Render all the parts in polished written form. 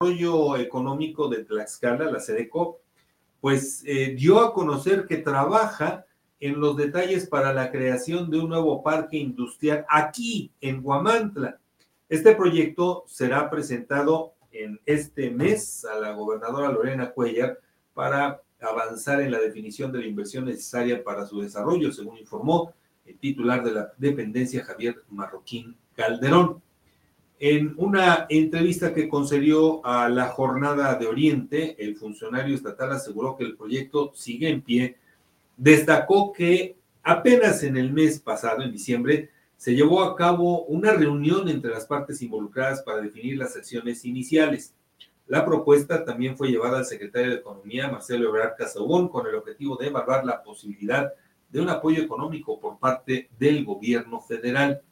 Desarrollo Económico de Tlaxcala, la SEDECO, pues dio a conocer que trabaja en los detalles para la creación de un nuevo parque industrial aquí en Huamantla. Este proyecto será presentado en este mes a la gobernadora Lorena Cuellar para avanzar en la definición de la inversión necesaria para su desarrollo, según informó el titular de la dependencia, Javier Marroquín Calderón. En una entrevista que concedió a La Jornada de Oriente, el funcionario estatal aseguró que el proyecto sigue en pie. Destacó que apenas en el mes pasado, en diciembre, se llevó a cabo una reunión entre las partes involucradas para definir las acciones iniciales. La propuesta también fue llevada al secretario de Economía, Marcelo Ebrard Casaubon, con el objetivo de evaluar la posibilidad de un apoyo económico por parte del gobierno federal.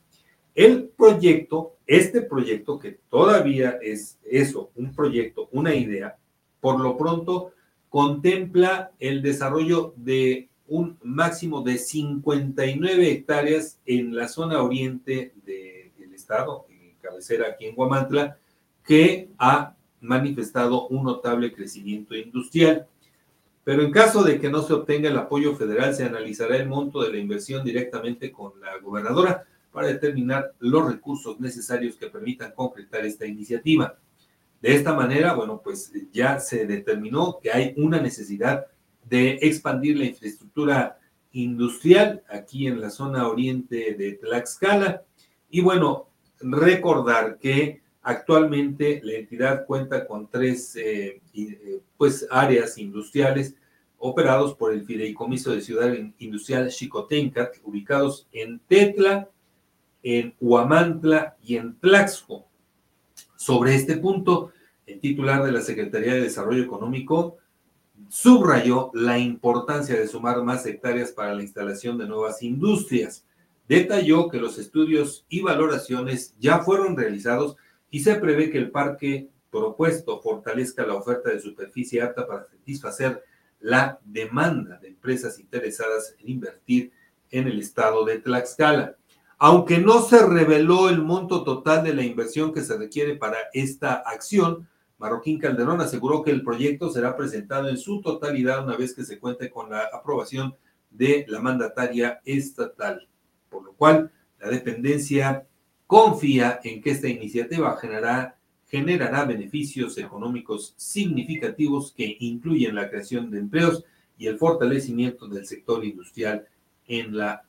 Este proyecto, que todavía es eso, un proyecto, una idea, por lo pronto contempla el desarrollo de un máximo de 59 hectáreas en la zona oriente del estado, en cabecera aquí en Huamantla, que ha manifestado un notable crecimiento industrial. Pero en caso de que no se obtenga el apoyo federal, se analizará el monto de la inversión directamente con la gobernadora para determinar los recursos necesarios que permitan concretar esta iniciativa. De esta manera, bueno, pues ya se determinó que hay una necesidad de expandir la infraestructura industrial aquí en la zona oriente de Tlaxcala. Y bueno, recordar que actualmente la entidad cuenta con tres áreas industriales operados por el Fideicomiso de Ciudad Industrial Xicoténcatl, ubicados en Tetla, en Huamantla y en Tlaxco. Sobre este punto, el titular de la Secretaría de Desarrollo Económico subrayó la importancia de sumar más hectáreas para la instalación de nuevas industrias. Detalló que los estudios y valoraciones ya fueron realizados y se prevé que el parque propuesto fortalezca la oferta de superficie apta para satisfacer la demanda de empresas interesadas en invertir en el estado de Tlaxcala. Aunque no se reveló el monto total de la inversión que se requiere para esta acción, Marroquín Calderón aseguró que el proyecto será presentado en su totalidad una vez que se cuente con la aprobación de la mandataria estatal, por lo cual la dependencia confía en que esta iniciativa generará beneficios económicos significativos que incluyen la creación de empleos y el fortalecimiento del sector industrial en la